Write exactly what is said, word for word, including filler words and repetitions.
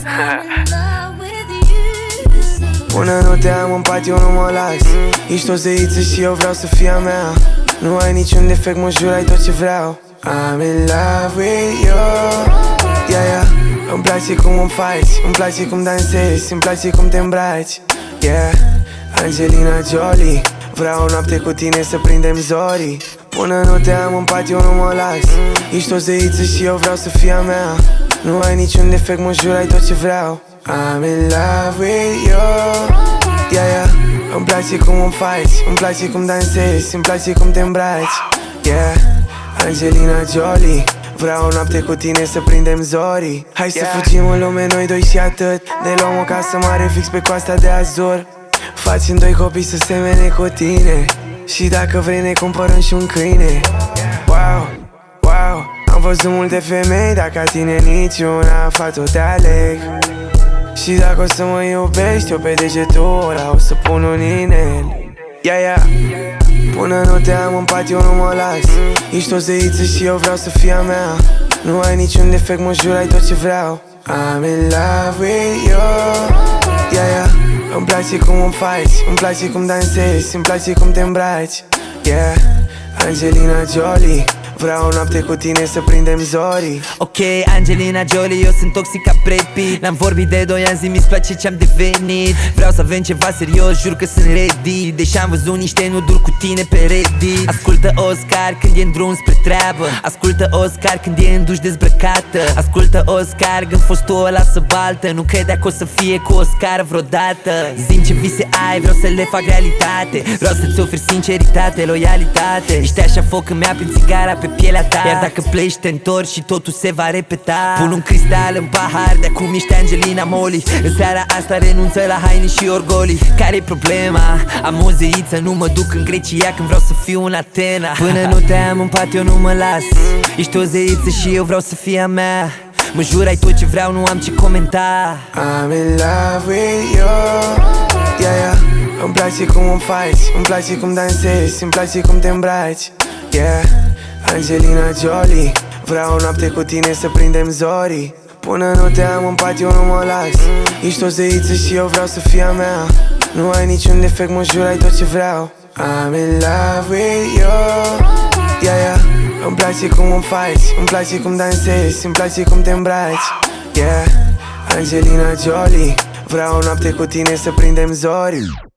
Până nu te am în pat, eu nu mă las. Ești o zeiță și eu vreau să fii a mea. Nu ai niciun defect, mă jur, ai tot ce vreau. I'm in love with you, yeah, yeah. Îmi place cum îmi faci, îmi place cum dansezi, îmi place cum te îmbraci, yeah. Angelina Jolie, vreau o noapte cu tine să prindem zorii. Până nu te am în pat, eu nu mă las. Ești o zeiță și eu vreau să fii a mea. Nu ai niciun defect, mă jur, ai tot ce vreau. I'm in love with you, yeah, yeah. Îmi place cum îmi faci, îmi place cum dansezi, îmi place cum te îmbraci, yeah. Angelina Jolie, vreau o noapte cu tine să prindem zorii. Hai yeah. Să fugim în lume noi doi și atât. Ne luăm o casă mare fix pe coasta de Azur. Facem doi copii să semene cu tine. Și dacă vrei ne cumpărăm și un câine. Wow, wow. Am văzut multe femei, dar ca tine niciuna, fată, te aleg. Și dacă o să mă iubești, eu pe degetul o să pun un inel, yeah, yeah. Până nu te am în pat, eu nu mă las. Ești o zeiță și eu vreau să fii a mea. Nu ai niciun defect, mă jur, ai tot ce vreau. I'm in love with you, yeah, yeah. Îmi place cum îmi faci, îmi place cum dansezi, îmi place cum te îmbraci, yeah. Angelina Jolie, vreau o noapte cu tine să prindem zorii. Ok, Angelina Jolie, eu sunt toxic ca Brad Pitt. N-am vorbit de doi ani, zi-mi place ce-am devenit. Vreau să avem ceva serios, jur că sunt ready. Deși am văzut niște nuduri cu tine pe Reddit. Ascultă Oscar când e în drum spre treabă. Ascultă Oscar când e în duș dezbrăcată. Ascultă Oscar când fost tu ăla să baltă. Nu credea că o să fie cu Oscar vreodată. Zi-mi ce vise ai, vreau să le fac realitate. Vreau să-ți ofer sinceritate, loialitate. Ești așa foc, îmi aprind țigara pe pielea ta. Iar dacă pleci te întorci și totul se va repeta. Pun un cristal în pahar, de acum ești Angelina Jolie. În seara asta renunță la haine și orgolii. Care-i problema? Am o zeiță, nu mă duc în Grecia când vreau să fiu în Atena. Până nu te am în pat, eu nu mă las. Ești o zeiță și eu vreau să fie a mea. Mă jur, ai tot ce vreau, nu am ce comenta. I'm in love with you, yeah, yeah. Îmi place cum îmi faci, îmi place cum dansezi, îmi place cum te îmbraci, yeah. Angelina Jolie, vreau o noapte cu tine să prindem zorii. Până nu te am în pat, eu nu mă las. Ești o zeiță și eu vreau să fii a mea. Nu ai niciun defect, mă jur, ai tot ce vreau. I'm in love with you, yeah, yeah. Îmi place cum îmi faci, îmi place cum dansezi, îmi place cum te îmbraci, yeah. Angelina Jolie, vreau o noapte cu tine să prindem zorii.